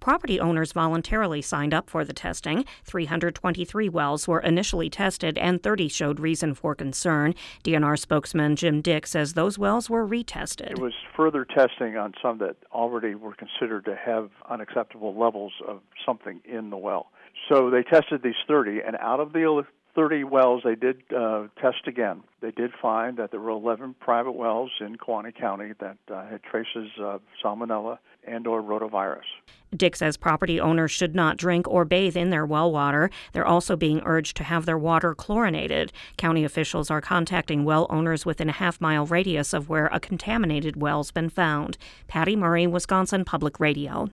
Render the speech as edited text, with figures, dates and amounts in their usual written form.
property owners voluntarily signed up for the testing. 323 wells were initially tested and 30 showed reason for concern. DNR spokesman Jim Dick says those wells were retested. It was further testing on some that already were considered to have unacceptable levels of something in the well. So they tested these 30, and out of the 30 wells they did test again. They did find that there were 11 private wells in Kewaunee County that had traces of salmonella and or rotavirus. Dick says property owners should not drink or bathe in their well water. They're also being urged to have their water chlorinated. County officials are contacting well owners within a half-mile radius of where a contaminated well's been found. Patty Murray, Wisconsin Public Radio.